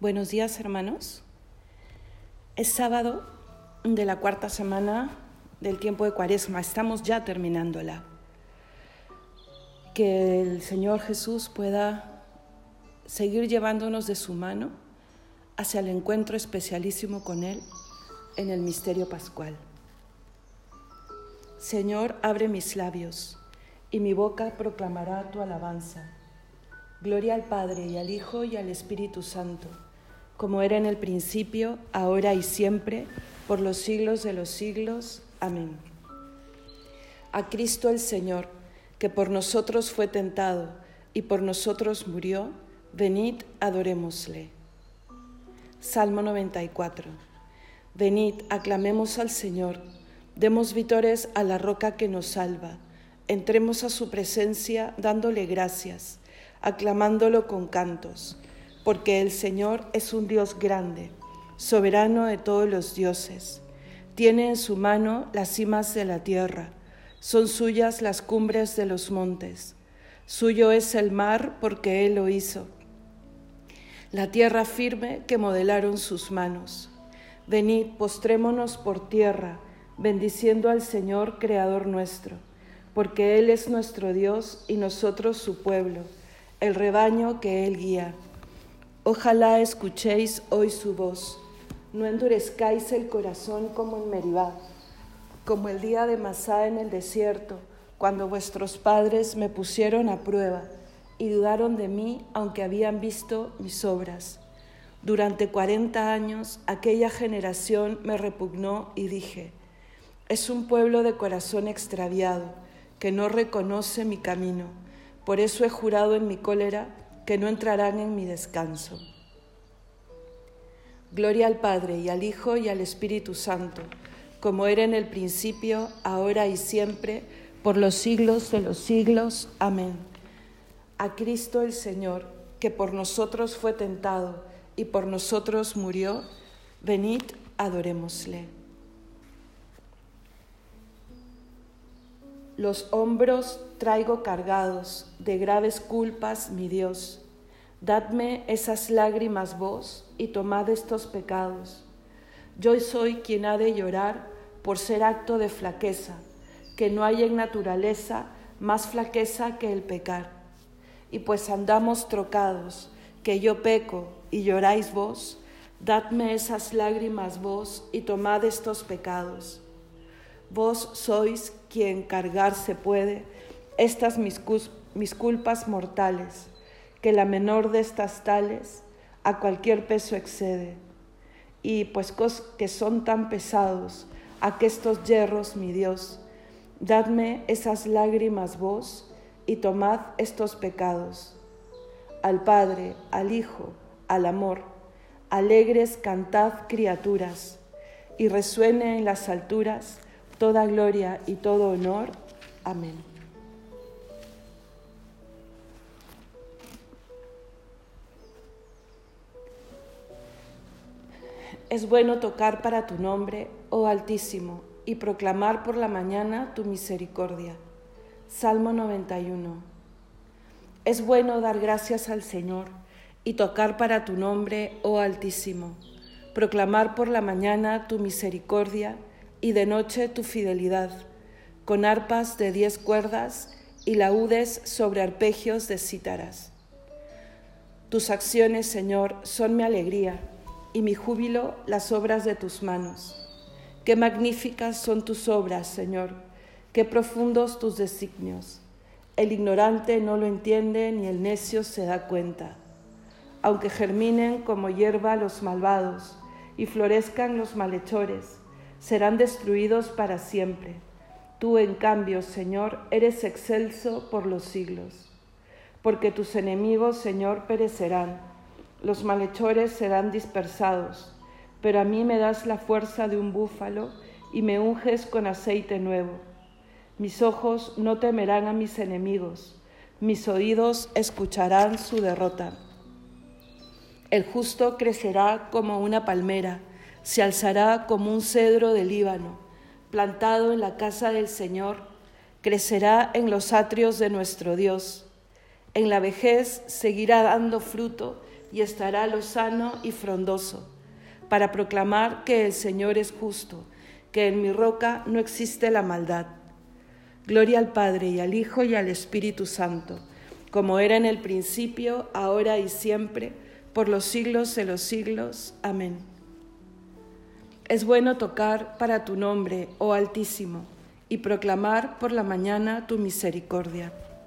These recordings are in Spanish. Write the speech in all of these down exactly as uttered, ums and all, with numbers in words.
Buenos días, hermanos. Es sábado de la cuarta semana del tiempo de Cuaresma. Estamos ya terminándola. Que el Señor Jesús pueda seguir llevándonos de su mano hacia el encuentro especialísimo con Él en el misterio pascual. Señor, abre mis labios y mi boca proclamará tu alabanza. Gloria al Padre y al Hijo y al Espíritu Santo, como era en el principio, ahora y siempre, por los siglos de los siglos. Amén. A Cristo el Señor, que por nosotros fue tentado y por nosotros murió, venid, adorémosle. Salmo noventa y cuatro. Venid, aclamemos al Señor, demos vítores a la roca que nos salva, entremos a su presencia dándole gracias, aclamándolo con cantos, porque el Señor es un Dios grande, soberano de todos los dioses. Tiene en su mano las cimas de la tierra, son suyas las cumbres de los montes. Suyo es el mar porque Él lo hizo, la tierra firme que modelaron sus manos. Venid, postrémonos por tierra, bendiciendo al Señor, Creador nuestro, porque Él es nuestro Dios y nosotros su pueblo, el rebaño que Él guía. Ojalá escuchéis hoy su voz, no endurezcáis el corazón como en Meribá, como el día de Masá en el desierto, cuando vuestros padres me pusieron a prueba y dudaron de mí, aunque habían visto mis obras. Durante cuarenta años aquella generación me repugnó y dije, es un pueblo de corazón extraviado, que no reconoce mi camino. Por eso he jurado en mi cólera que no entrarán en mi descanso. Gloria al Padre y al Hijo y al Espíritu Santo, como era en el principio, ahora y siempre, por los siglos de los siglos. Amén. A Cristo el Señor, que por nosotros fue tentado y por nosotros murió, venid, adorémosle. Los hombros traigo cargados de graves culpas, mi Dios. Dadme esas lágrimas vos y tomad estos pecados. Yo soy quien ha de llorar por ser acto de flaqueza, que no hay en naturaleza más flaqueza que el pecar. Y pues andamos trocados, que yo peco y lloráis vos, dadme esas lágrimas vos y tomad estos pecados. Vos sois quien cargar se puede estas mis, mis culpas mortales, que la menor de estas tales a cualquier peso excede. Y pues que son tan pesados aquestos yerros, mi Dios, dadme esas lágrimas vos y tomad estos pecados. Al Padre, al Hijo, al amor, alegres cantad criaturas, y resuene en las alturas toda gloria y todo honor. Amén. Es bueno tocar para tu nombre, oh Altísimo, y proclamar por la mañana tu misericordia. Salmo noventa y uno. Es bueno dar gracias al Señor y tocar para tu nombre, oh Altísimo, proclamar por la mañana tu misericordia y de noche tu fidelidad, con arpas de diez cuerdas y laúdes sobre arpegios de cítaras. Tus acciones, Señor, son mi alegría, y mi júbilo las obras de tus manos. Qué magníficas son tus obras, Señor, qué profundos tus designios. El ignorante no lo entiende, ni el necio se da cuenta. Aunque germinen como hierba los malvados y florezcan los malhechores, serán destruidos para siempre. Tú, en cambio, Señor, eres excelso por los siglos. Porque tus enemigos, Señor, perecerán, los malhechores serán dispersados, pero a mí me das la fuerza de un búfalo y me unges con aceite nuevo. Mis ojos no temerán a mis enemigos, mis oídos escucharán su derrota. El justo crecerá como una palmera, se alzará como un cedro del Líbano, plantado en la casa del Señor, crecerá en los atrios de nuestro Dios. En la vejez seguirá dando fruto y estará lozano y frondoso, para proclamar que el Señor es justo, que en mi roca no existe la maldad. Gloria al Padre, y al Hijo, y al Espíritu Santo, como era en el principio, ahora y siempre, por los siglos de los siglos. Amén. Es bueno tocar para tu nombre, oh Altísimo, y proclamar por la mañana tu misericordia.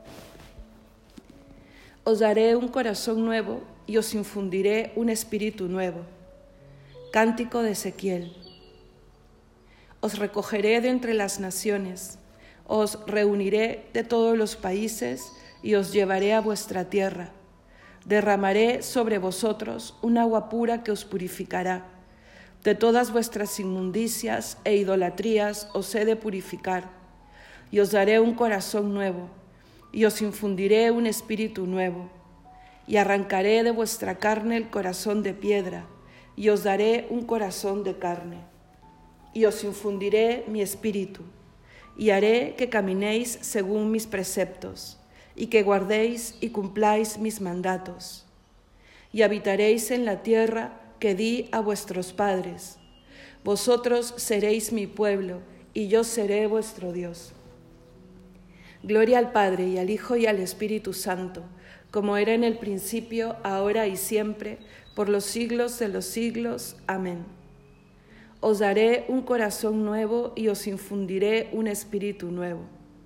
Os daré un corazón nuevo y os infundiré un espíritu nuevo. Cántico de Ezequiel. Os recogeré de entre las naciones, os reuniré de todos los países y os llevaré a vuestra tierra. Derramaré sobre vosotros un agua pura que os purificará. De todas vuestras inmundicias e idolatrías os he de purificar, y os daré un corazón nuevo, y os infundiré un espíritu nuevo, y arrancaré de vuestra carne el corazón de piedra, y os daré un corazón de carne, y os infundiré mi espíritu, y haré que caminéis según mis preceptos, y que guardéis y cumpláis mis mandatos, y habitaréis en la tierra que di a vuestros padres. Vosotros seréis mi pueblo, y yo seré vuestro Dios. Gloria al Padre, y al Hijo, y al Espíritu Santo, como era en el principio, ahora y siempre, por los siglos de los siglos. Amén. Os daré un corazón nuevo, y os infundiré un espíritu nuevo.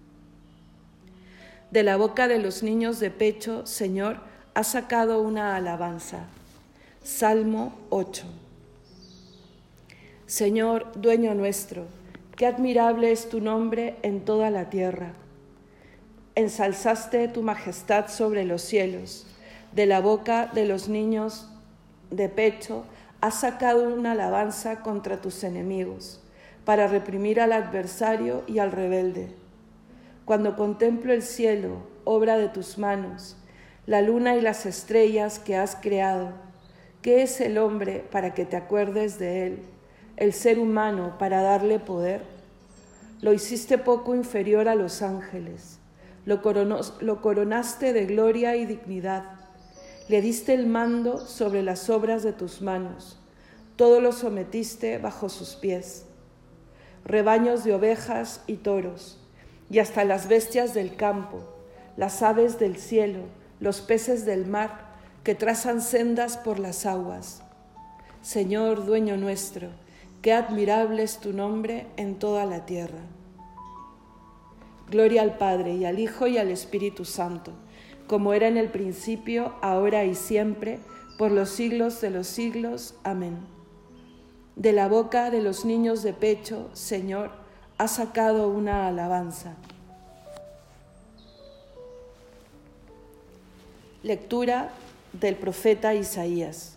De la boca de los niños de pecho, Señor, has sacado una alabanza. Salmo ocho. Señor, dueño nuestro, qué admirable es tu nombre en toda la tierra. Ensalzaste tu majestad sobre los cielos. De la boca de los niños de pecho has sacado una alabanza contra tus enemigos, para reprimir al adversario y al rebelde. Cuando contemplo el cielo, obra de tus manos, la luna y las estrellas que has creado, ¿qué es el hombre para que te acuerdes de él, el ser humano para darle poder? Lo hiciste poco inferior a los ángeles, lo, coronó, lo coronaste de gloria y dignidad, le diste el mando sobre las obras de tus manos, todo lo sometiste bajo sus pies. Rebaños de ovejas y toros, y hasta las bestias del campo, las aves del cielo, los peces del mar, que trazan sendas por las aguas. Señor, dueño nuestro, qué admirable es tu nombre en toda la tierra. Gloria al Padre, y al Hijo, y al Espíritu Santo, como era en el principio, ahora y siempre, por los siglos de los siglos. Amén. De la boca de los niños de pecho, Señor, has sacado una alabanza. Lectura del profeta Isaías.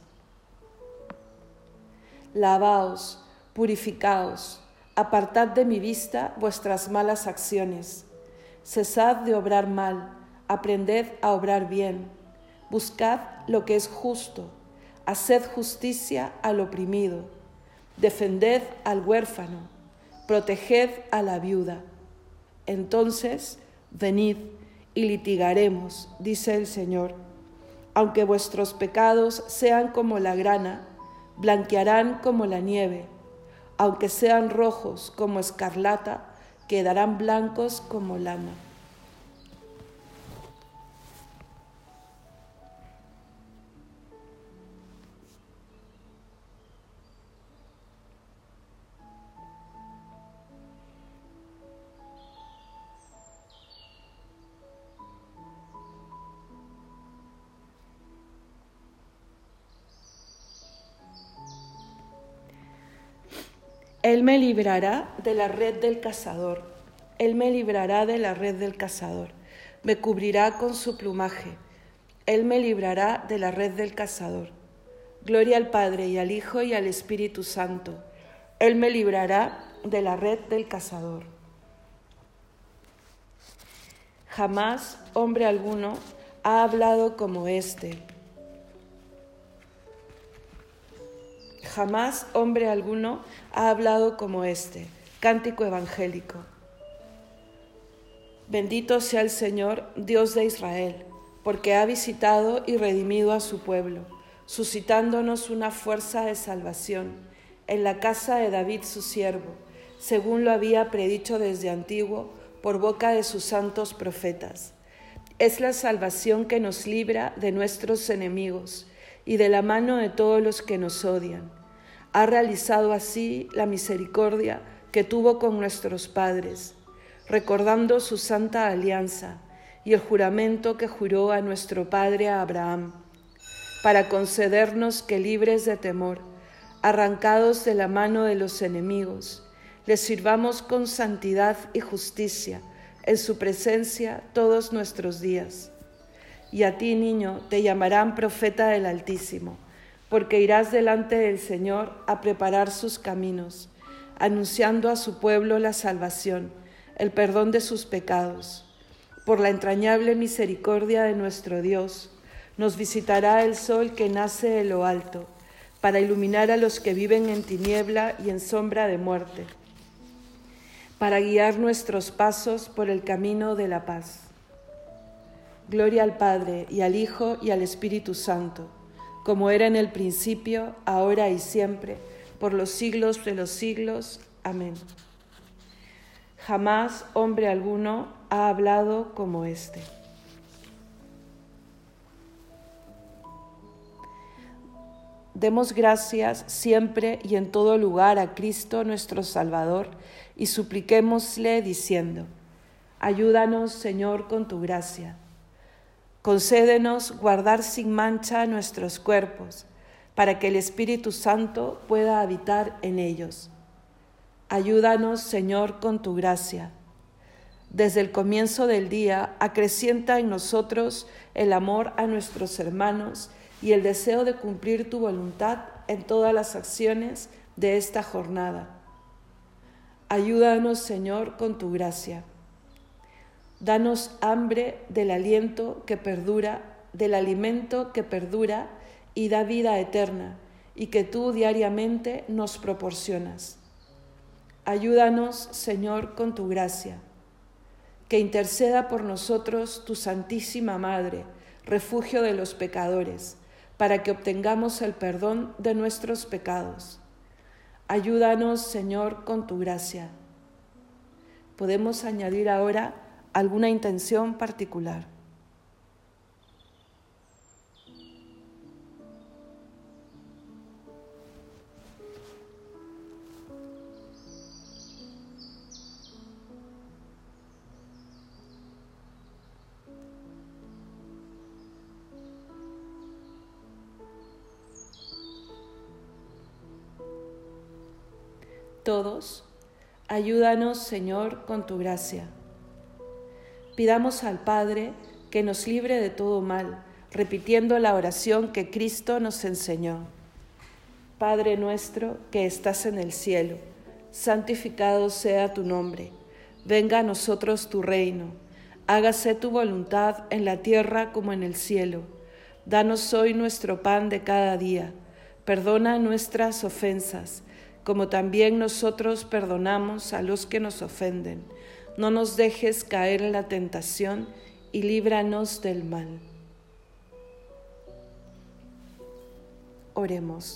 Lavaos, purificaos, apartad de mi vista vuestras malas acciones. Cesad de obrar mal, aprended a obrar bien. Buscad lo que es justo, haced justicia al oprimido, defended al huérfano, proteged a la viuda. Entonces, venid y litigaremos, dice el Señor. Aunque vuestros pecados sean como la grana, blanquearán como la nieve. Aunque sean rojos como escarlata, quedarán blancos como lana. Él me librará de la red del cazador. Él me librará de la red del cazador. Me cubrirá con su plumaje. Él me librará de la red del cazador. Gloria al Padre, y al Hijo, y al Espíritu Santo. Él me librará de la red del cazador. Jamás hombre alguno ha hablado como éste. Jamás hombre alguno ha hablado como éste. Cántico evangélico. Bendito sea el Señor, Dios de Israel, porque ha visitado y redimido a su pueblo, suscitándonos una fuerza de salvación en la casa de David su siervo, según lo había predicho desde antiguo por boca de sus santos profetas. Es la salvación que nos libra de nuestros enemigos y de la mano de todos los que nos odian. Ha realizado así la misericordia que tuvo con nuestros padres, recordando su santa alianza y el juramento que juró a nuestro padre Abraham, para concedernos que, libres de temor, arrancados de la mano de los enemigos, les sirvamos con santidad y justicia en su presencia todos nuestros días. Y a ti, niño, te llamarán profeta del Altísimo, porque irás delante del Señor a preparar sus caminos, anunciando a su pueblo la salvación, el perdón de sus pecados. Por la entrañable misericordia de nuestro Dios, nos visitará el sol que nace de lo alto, para iluminar a los que viven en tiniebla y en sombra de muerte, para guiar nuestros pasos por el camino de la paz. Gloria al Padre, y al Hijo, y al Espíritu Santo, como era en el principio, ahora y siempre, por los siglos de los siglos. Amén. Jamás hombre alguno ha hablado como éste. Demos gracias siempre y en todo lugar a Cristo nuestro Salvador y supliquémosle diciendo: ayúdanos, Señor, con tu gracia. Concédenos guardar sin mancha nuestros cuerpos, para que el Espíritu Santo pueda habitar en ellos. Ayúdanos, Señor, con tu gracia. Desde el comienzo del día, acrecienta en nosotros el amor a nuestros hermanos y el deseo de cumplir tu voluntad en todas las acciones de esta jornada. Ayúdanos, Señor, con tu gracia. Danos hambre del aliento que perdura, del alimento que perdura y da vida eterna, y que tú diariamente nos proporcionas. Ayúdanos, Señor, con tu gracia. Que interceda por nosotros tu Santísima Madre, refugio de los pecadores, para que obtengamos el perdón de nuestros pecados. Ayúdanos, Señor, con tu gracia. Podemos añadir ahora alguna intención particular. Todos, ayúdanos, Señor, con tu gracia. Pidamos al Padre que nos libre de todo mal, repitiendo la oración que Cristo nos enseñó. Padre nuestro que estás en el cielo, santificado sea tu nombre. Venga a nosotros tu reino. Hágase tu voluntad en la tierra como en el cielo. Danos hoy nuestro pan de cada día. Perdona nuestras ofensas, como también nosotros perdonamos a los que nos ofenden. No nos dejes caer en la tentación y líbranos del mal. Oremos.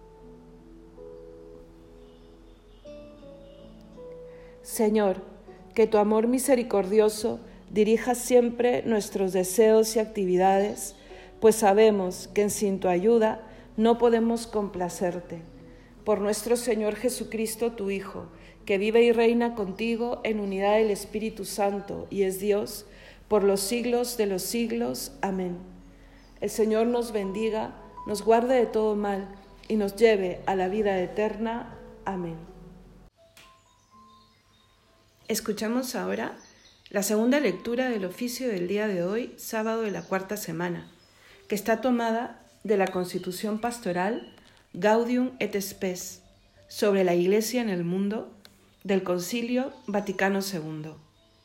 Señor, que tu amor misericordioso dirija siempre nuestros deseos y actividades, pues sabemos que sin tu ayuda no podemos complacerte. Por nuestro Señor Jesucristo, tu Hijo, que vive y reina contigo en unidad del Espíritu Santo y es Dios, por los siglos de los siglos. Amén. El Señor nos bendiga, nos guarde de todo mal y nos lleve a la vida eterna. Amén. Escuchamos ahora la segunda lectura del oficio del día de hoy, sábado de la cuarta semana, que está tomada de la Constitución Pastoral Gaudium et Spes, sobre la Iglesia en el mundo, del Concilio Vaticano segundo.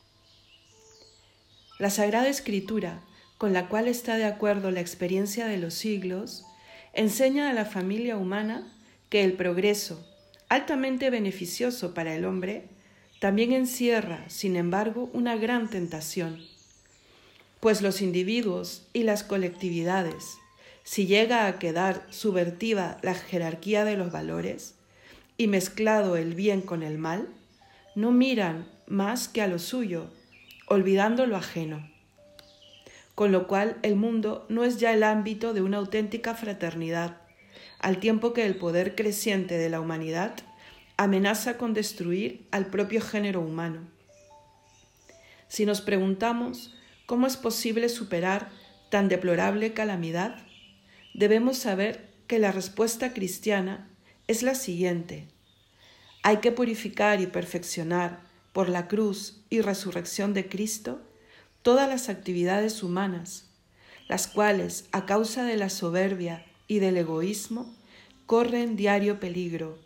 La Sagrada Escritura, con la cual está de acuerdo la experiencia de los siglos, enseña a la familia humana que el progreso, altamente beneficioso para el hombre, también encierra, sin embargo, una gran tentación, pues los individuos y las colectividades, si llega a quedar subvertida la jerarquía de los valores y mezclado el bien con el mal, no miran más que a lo suyo, olvidando lo ajeno. Con lo cual el mundo no es ya el ámbito de una auténtica fraternidad, al tiempo que el poder creciente de la humanidad amenaza con destruir al propio género humano. Si nos preguntamos cómo es posible superar tan deplorable calamidad, debemos saber que la respuesta cristiana es la siguiente: hay que purificar y perfeccionar por la cruz y resurrección de Cristo todas las actividades humanas, las cuales, a causa de la soberbia y del egoísmo, corren diario peligro.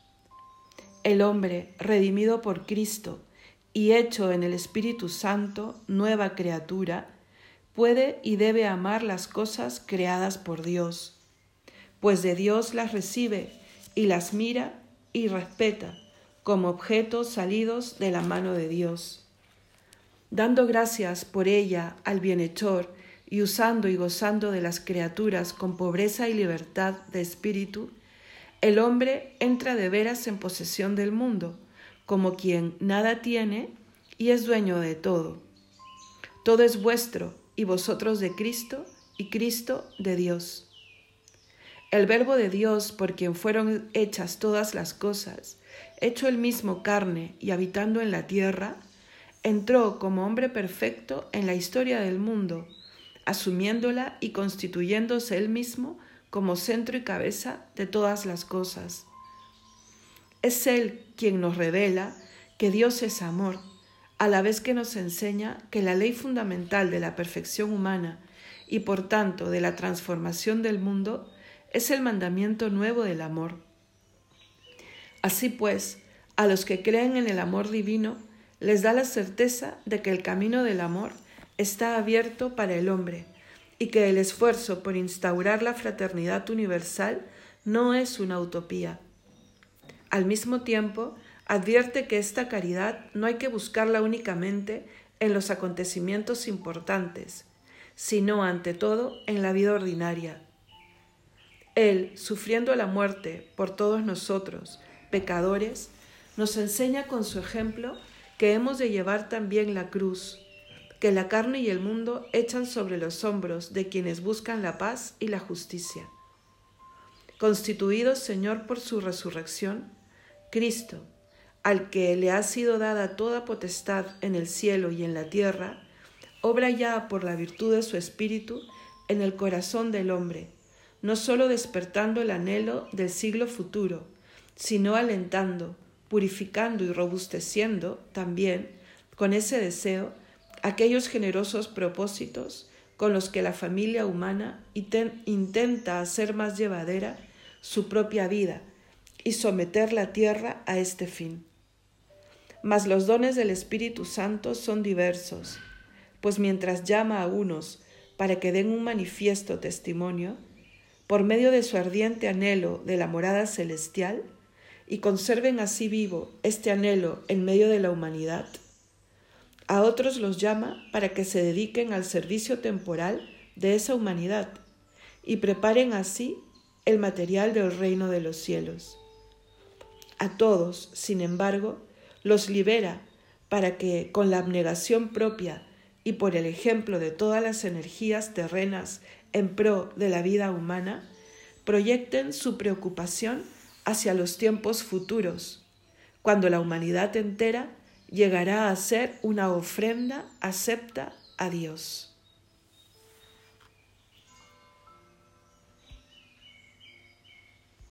El hombre, redimido por Cristo y hecho en el Espíritu Santo nueva criatura, puede y debe amar las cosas creadas por Dios, pues de Dios las recibe y las mira y respeta como objetos salidos de la mano de Dios. Dando gracias por ella al bienhechor y usando y gozando de las criaturas con pobreza y libertad de espíritu, el hombre entra de veras en posesión del mundo, como quien nada tiene y es dueño de todo. Todo es vuestro, y vosotros de Cristo, y Cristo de Dios. El Verbo de Dios, por quien fueron hechas todas las cosas, hecho el mismo carne y habitando en la tierra, entró como hombre perfecto en la historia del mundo, asumiéndola y constituyéndose él mismo como centro y cabeza de todas las cosas. Es Él quien nos revela que Dios es amor, a la vez que nos enseña que la ley fundamental de la perfección humana y por tanto de la transformación del mundo es el mandamiento nuevo del amor. Así pues, a los que creen en el amor divino les da la certeza de que el camino del amor está abierto para el hombre y que el esfuerzo por instaurar la fraternidad universal no es una utopía. Al mismo tiempo, advierte que esta caridad no hay que buscarla únicamente en los acontecimientos importantes, sino ante todo en la vida ordinaria. Él, sufriendo la muerte por todos nosotros, pecadores, nos enseña con su ejemplo que hemos de llevar también la cruz, que la carne y el mundo echan sobre los hombros de quienes buscan la paz y la justicia. Constituido Señor por su resurrección, Cristo, al que le ha sido dada toda potestad en el cielo y en la tierra, obra ya por la virtud de su Espíritu en el corazón del hombre, no sólo despertando el anhelo del siglo futuro, sino alentando, purificando y robusteciendo también, con ese deseo, aquellos generosos propósitos con los que la familia humana intenta hacer más llevadera su propia vida y someter la tierra a este fin. Mas los dones del Espíritu Santo son diversos, pues mientras llama a unos para que den un manifiesto testimonio, por medio de su ardiente anhelo de la morada celestial, y conserven así vivo este anhelo en medio de la humanidad, a otros los llama para que se dediquen al servicio temporal de esa humanidad y preparen así el material del reino de los cielos. A todos, sin embargo, los libera para que, con la abnegación propia y por el ejemplo de todas las energías terrenas en pro de la vida humana, proyecten su preocupación hacia los tiempos futuros, cuando la humanidad entera llegará a ser una ofrenda acepta a Dios.